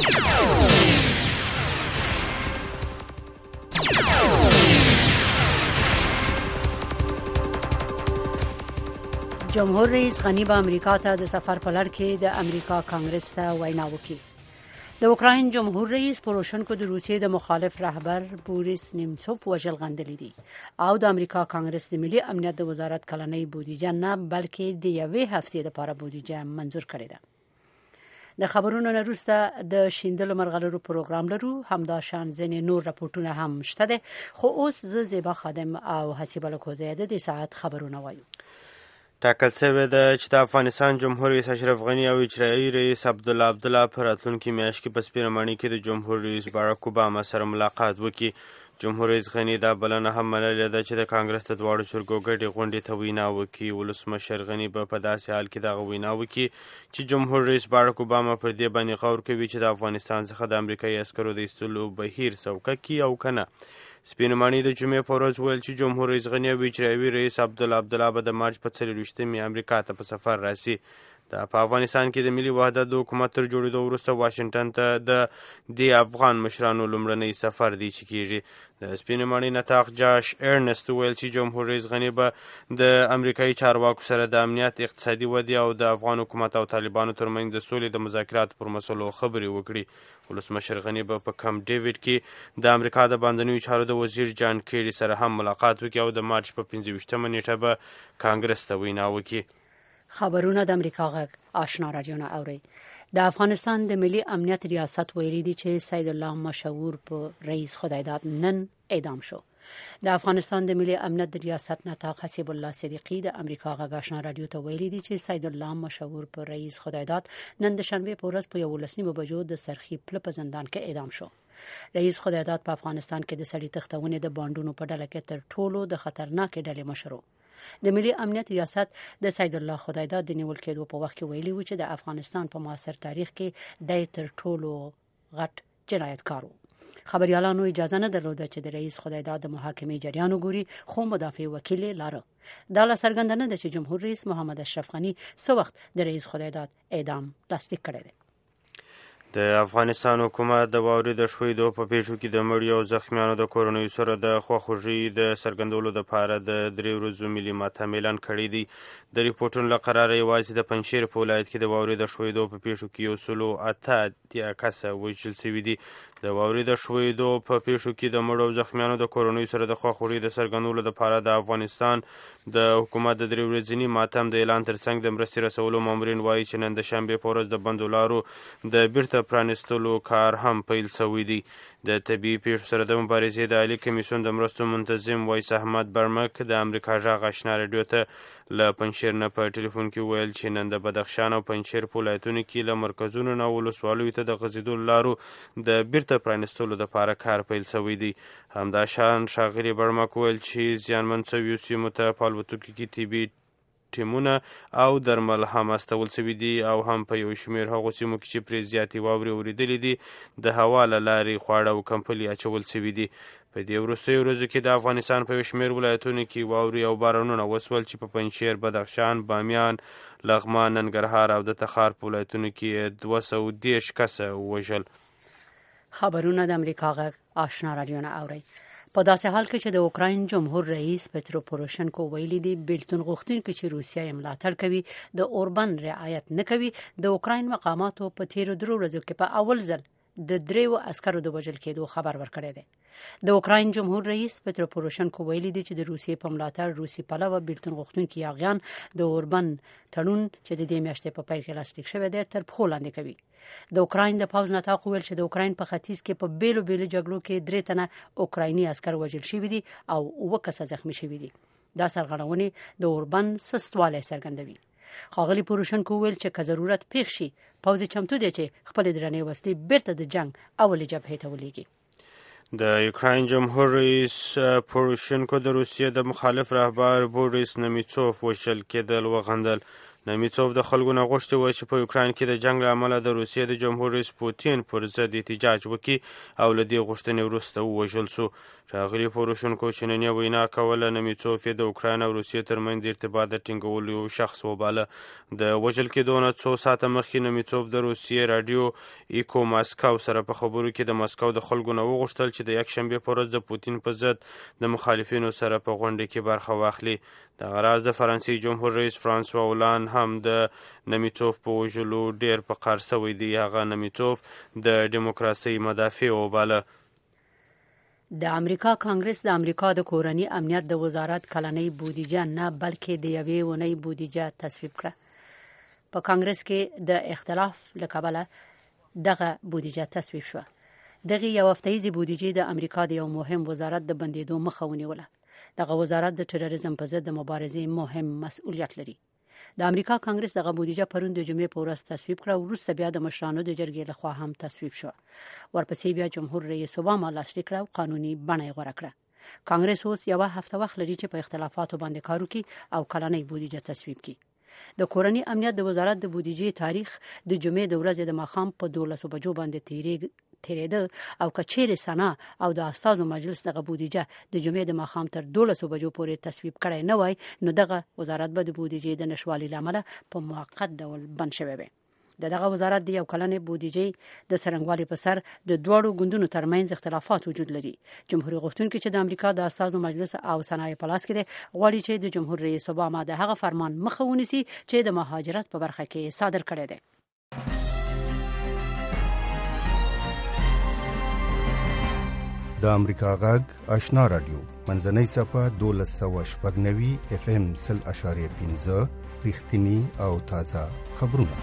جمهور رئیس غنی به امریکا ته د سفر په لړ کې د امریکا کانګرس ته وینا وکړي. د اوکراین جمهور رئیس پوروشنکو د روسیې د مخالف رهبر بوریس نیمڅوف وژل غندلی دي او د امریکا کانګرس د ملي امنیت د وزارت کلنۍ بودیجه نه بلکې د یوې هفتې لپاره بودیجه منظور کړې ده. د خبرونو نه وروسته د شیندلو مرغلرو پروګرام لرو، همدا شان ځینې نور راپورټونه هم شته دي، خو اوس زه زیبا خادم او حسیبه لکوزیده د ساعت خبرونه وایو. ټاکل شوې ده چې د افغانستان جمهور رئیس اشرف غني او اجرایي رئیس عبدالله په راتلونکي میاشت کې په سپینماني کې د جمهور رئیس باراک اوباما سره ملاقات وکړي. جمهور رئیس غني دا بلنه هم منلې ده چې د کانګرس د دواړو شورګو ګډې غونډې ته وینا وکړي. ولسمشر غني به په داسې حال کې دغه وینا وکړي چې جمهور رئیس باراک اوباما پر دې باندې غور کوي چې د افغانستان څخه د امریکایي عسکرو د ایستلو بهیر سوکه کړي او که نه. سپینماني د جمعې په ورځ ویل چې جمهور رئیس غني او اجرایي رئیس عبدالله به د مارچ په 24 امریکا ته په سفر راسي. په افغانستان کې د ملي وحدت د حکومت تر جوړېدو وروسته واشنګټن ته د افغان مشرانو لومړنی سفر دی چې کېږي. د سپینماني نطاق جاش ارنست ویل چې جمهور رئیس غني به د امریکایي چارواکو سره د امنیت، اقتصادي ودې او د افغان حکومت او طالبانو ترمنځ د سولې د مذاکراتو پر مسلو خبرې وکړي. ولسمشر غني به په کمپ ډیوډ کې د امریکا د باندنیو چارو د وزیر جان کیری سره هم ملاقات وکړي او د مارچ په 25 نیټه به کانګرس ته وینا وکړي. خبرونه د امریکا غږ آشنا رادیو نه اوري. د افغانستان د ملي امنیت ریاست ویلي دی چې سید الله مشهور په رئیس خدایداد نن اعدام شو. د افغانستان د ملي امنیت د ریاست نطاق حسیب الله صدیقی د امریکا غږ آشنا رادیو ته ویلي دی چې سید الله مشهور په رئیس خدایداد نن د شنبه په ورځ په 11 بجو د سرخی پل په زندان کې اعدام شو. رئیس خدایداد په افغانستان کې د سړي تختونې د بانډونو په ډله کې تر ټولو د خطرناک ډلې مشر. د ملي امنیت ریاست د سید الله خدایداد د نیول کېدو په وخت کې ویلي و چې د افغانستان په معاصر تاریخ کې د تر ټولو غټ جنایتکار و. خبريالانو اجازه نه درلوده چې د رئیس خدایداد د محاکمې جریان وګوري، خو مدافع وکیل لاره. دا لا څرګنده ده چې جمهور رئیس محمد اشرف غني څه وخت د رئیس خدایداد اعدام تصدیق کړی دی. د افغانستان حکومت د واورې د ښویېدو په پیښو کې د مړیو او زخمیانو د کورنیو سره د خواخوږۍ د څرګندولو لپاره د 3 ورځو ملي ماتم اعلان کړی دی. د ریپورټونو له قراره یوازې د پنجشیر په ولایت کې د واورې د ښویېدو په پیښو کې 108 کسه وژل شوي دي. د واورې د ښویېدو په پیښو کې د مړو او زخمیانو د کورنیو سره د خواخوږۍ د څرګندولو لپاره د افغانستان د حکومت د 3 ورځني ماتم د اعلان ترڅنګ د مرستې رسولو مامورین وایي چې نن د شنبې په ورځ د بندو لارو د بیرته پرانیستلو کار هم پیل شوی دی. د طبیعي پیښو سره د مبارزې د عالي کمیسیون د مرستو منتظم وایس احمد برمک د امریکا غږ آشنا رادیو ته له پنجشیر نه په ټلیفون کې ویل چې نن د بدخشان او پنجشیر په ولایتونو کې له مرکزونو نه ولسوالیو ته د غځېدلو لارو د بیرته پرانیستلو لپاره کار پیل شوی دی. همدا شان ښاغلي برمک ویل چې زیانمن شویو سیمو ته په الوتکو کې طبي ټیمونه او درمل هم استول شوي دي او هم په یو شمېر هغو سیمو کې چې پرې زیاتې واورې اورېدلې دي د هوا له لارې خواړه او کمپلي اچول شوي دي. په دې وروستیو ورځو کې د افغانستان په یو شمېر ولایتونو کې واورې او بارانونه وسول چې په پنجشیر، بدخشان، بامیان، لغمان، ننګرهار او د تخار په ولایتونو کې 210 کسه وژل. خبرونه د امریکا غږ آشنا رادیو نه اوري. په داسې حال کې چې د اوکراین جمهور رئیس پترو پوروشنکو ویلي دی بیلتون غوښتونکي چې روسیه یې ملاتړ کوي د اوربان رعایت نه کوي. د اوکراین مقاماتو په تیرو 3 ورځو کې په اول ځل د 3 عسکرو د وژل کېدو خبر ورکړی دی. د اوکراین جمهور رئیس پترو پوروشنکو ویلي دی چې د روسیې په ملاتړ روسي پلوه بیلتون غوښتونکي یاغیان د اوربان تړون چې د دې میاشتې په پیل کې لاسلیک شوی دی تر پښو لاندې کوي. د اوکراین د پوځ نطاق ویل چې د اوکراین په ختیځ کې په بیلو جګړو کې 3 تنه اوکرایني عسکر وژل شوي دي او 9 کسه زخمی شوي دي. دا سرغړونې د اوربان سستوالی څرګندوي. ښاغلي پوروشنکو ویل چې که ضرورت پیښ شي پوځ چمتو دی چې خپل درنې وسلې بیرته د جنگ اولې جبهې ته ولېږي. د یوکراین جمهور رئیس پوروشنکو د روسیې د مخالف رهبر بوریس نیمڅوف وژل کېدل وغندل. نمیتوف د خلکو نه غوښتي وه چې په یوکراین کې د جنګ له امله د روسیې د جمهور رئیس پوتین پر ضد احتجاج وکړي او له دې غوښتنې وروسته ووژل سو. ښاغلي پوروشنکو چې نن یې وینا کوله، نمیتوف یې د اوکراین او روسیې ترمنځ ارتباط د ټینګولو یو شخص وباله. د وژل کېدو نه څو ساعته مخکې نمیتوف د روسیې راډیو ایکو ماسکو سره په خبرو کې د مسکو د خلکو نه وغوښتل چې د یکشنبې په ورځ د پوتین په ضد د مخالفینو سره په غونډه کې برخه واخلي. دغه راز د فرانسې جمهور رئیس فرانسوا هولانډ هم د نمیتوف په وژلو ډیر په قهر سوی دی. هغه نمیتوف د ډیموکراسۍ مدافع وباله. د امریکا کانګرس د امریکا د کورني امنیت د وزارت کلنۍ بودیجه نه بلکې د یوې اونۍ بودیجه تصویب کړه. په کانګرس کې د اختلاف له کبله دغه بودیجه تصویب شوه. دغه یو هفتهیزه بودیجه د امریکا د یو مهم وزارت د بندیدو مخه ونیوله. دغه وزارت د تروریزم په ضد د مبارزې مهم مسؤلیت لري. د امریکا کانګرس دغه بودیجه پرون د جمعې په ورځ تصویب کړه، وروسته بیا د مشرانو د جرګې لخوا هم تصویب شو. ورپسې بیا جمهور رئیس اوباما لاسلیک کړه او قانوني بڼه یې غوره کړه. کانګرس اوس یو هفته وخت لري چې په اختلافاتو باندې کار وکړي او کلنۍ بودیجه تصویب کړي. د کورني امنیت د وزارت د بودیجې تاریخ د جمعې د ورځې د ماښام په 12 بجو باندې تیریده او کچېرې سنا او د استازو مجلس دغه بودیجه د جمعې د ماښام تر 12 بجو پورې تصویب کړی نه وای، نو دغه وزارت به د بودیجې د نشوالي لامل په موقت ډول بند شوی وي. دغه وزارت د یو کلنې بودیجې د سرنګوالي په سر د دوړو ګوندونو ترمنځ اختلافات وجود لري. جمهوریت غوښتونکي چې د امریکا د اساسو مجلس او صنایع په لاس کې دي غواړي چې د جمهور رئیس اوباما د هغه فرمان مخه ونیسي چې د مهاجرت په برخه کې صادر کړی دی. د امریکا غږ آشنا رادیو منځنۍ صفه 1290 FM 0.5 رښتینی او تازه خبرونه.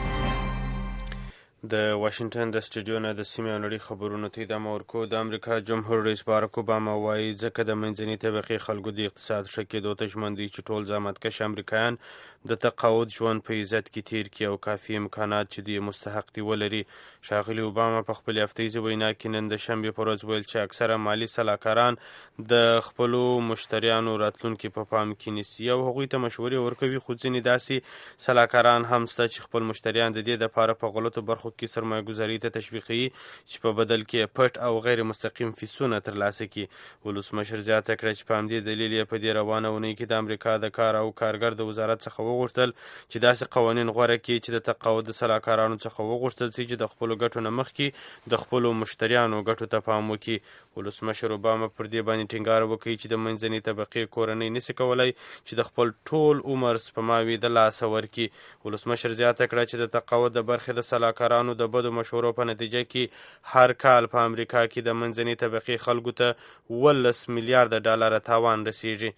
د واشنگټن د سټوډیو نه د سیمې او نړۍ خبرونو ته ادامه ورکوو. د امریکا جمهور رئیس باراک اوباما وایي ځکه د منځنۍ طبقې خلکو د اقتصاد ښه کېدو ته ژمن دي چې ټول زحمتکش امریکایان د تقاعد ژوند په عزت کې تیر کړي او کافي امکانات چې دوی مستحق دي ولري. ښاغلي اوباما په خپلې هفتهیزې وینا کې نن د شنبې په ورځ ویل چې اکثره مالي سلاکاران د خپلو مشتریانو راتلونکي په پام کې نیسي او هغوی ته مشورې ورکوي، خو ځینې داسې سلاکاران هم شته چې خپل مشتریان د دې دپاره په غلطو برخو کې سرمایه ګذاري ته تشویقوي چې په بدل کې پټ او غیر مستقیم فیسونه ترلاسه کړي. ولسمشر زیاته کړه چې په همدې دلیل یې په دې روانه اونۍ کې د امریکا د کار او کارګر د وزارت څخه وغوښتل چې داسې قوانین غوره کړي چې د تقاعد د سلاکارانو څخه وغوښتل شي چې د خپلو ګټو نه مخکې د خپلو مشتریانو ګټو ته پام وکړي. ولسمشر اوباما پر دې باندې ټینګار وکړي چې د منځنۍ طبقې کورنۍ نشي کولی چې د خپل ټول عمر سپماوي د لاسه ورکړي. ولسمشر زیاته کړه چې د تقاعد د برخې د سلاکارانو د بدو مشورو په نتیجه کې هر کال په امریکا کې د منځنۍ طبقې خلکو ته 18 میلیارډ ډالر تاوان رسیږي.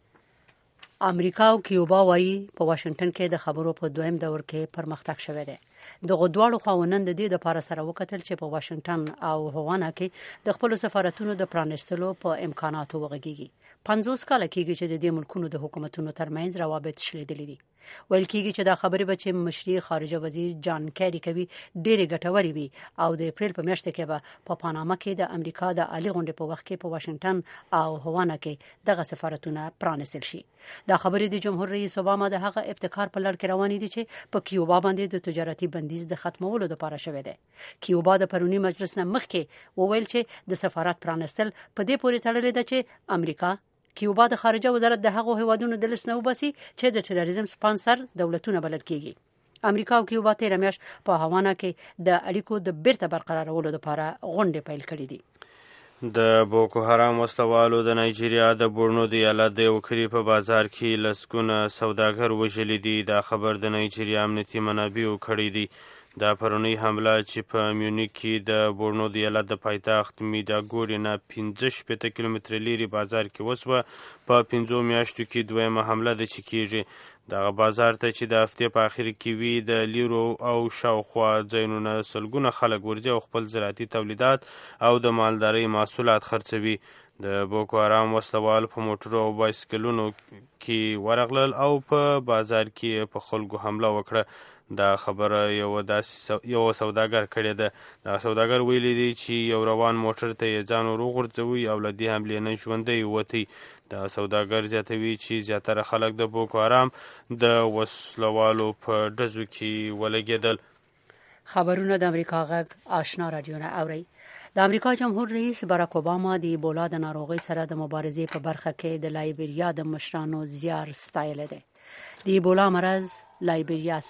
امریکا او کیوبا وایي په واشنگټن کې د خبرو په دویم دور کې پرمختګ شوی دی. دغه دواړو خواوندان د دې لپاره سره وکتل چې په واشنگټن او هاوانا کې د خپل سفارتونو د پرانیستلو په امکاناتو وغږیږي. 50 کال کېږي چې د دې ملکونو د حکومتونو ترمنځ روابط شلیدلي دي. ویل کېږي چې دا خبرې به چې مشري خارجه وزیر جان کیری کوي ډېرې ګټورې وي او د اپریل په میاشت کې به په پاناما کې د امریکا د عالی غونډې په وخت کې په واشنگټن او هاوانا کې دغه سفارتونه پرانیستل شي. دا خبرې د جمهور رئیس اوباما د هغه ابتکار په لړ کې روانې دي چې په کیوبا باندې د تجارتي بندیز د ختمولو لپاره شوی دی. کیوبا د پرونی مجلس نه مخکې وویل چې د سفارت پرانیستل په دې پورې تړلې ده چې امریکا کیوبا د خارجه وزارت د هغو هیوادونو د لیست نه وباسي چې د تروریزم سپانسر دولتونه بلل کیږي. امریکا او کیوبا تیر میاشت په هاوانا کې د اړیکو د بیرته برقرارولو لپاره غونډې پیل کړې دي. د بوکو حرام وسلوالو د نایجیریا د بورنو د ایالت د یو کلي په بازار کې لسګونه سوداګر وژلي دي. دا خبر د نایجیریا امنیتي منابعو کړی دی. دا پرونی حمله چې په میونیک کې د بورنو د ایالت د پایتخت میډاګوري نه 15 کیلومتره لري بازار کې وسوه. په 5 میاشتو کې دویمه حمله ده چې کېږي. دغه بازار ته چې د هفتې په آخر کې وي د لیرو او شاوخوا ځایونو سلګونه خلک ورځي او خپل زراعتي تولیدات او د مالدارۍ محصولات خرڅوي. د بوکو حرام وسلوال په موټرو او بایسکلونو کې ورغلل او په بازار کې په خلکو حمله وکړه. دا خبره یو سوداګر کړې ده. دا سوداګر ویلي دی چې یو روان موټر ته یې ځان ور وغورځوي او له دې حملې نه ژوندی وتی. دا سوداګر زیاتوي چې زیاتره خلک د بوکو حرام د وسلوالو په ډزو کې ولګېدل. خبرونه د امریکا غږ آشنا رادیو نه اوري. د امریکا جمهور رئیس باراک اوباما د ایبولا د ناروغۍ سره د مبارزې په برخه کې د لایبریا د مشرانو زیار ستایلی دی. د ایبولا مرض لایبریا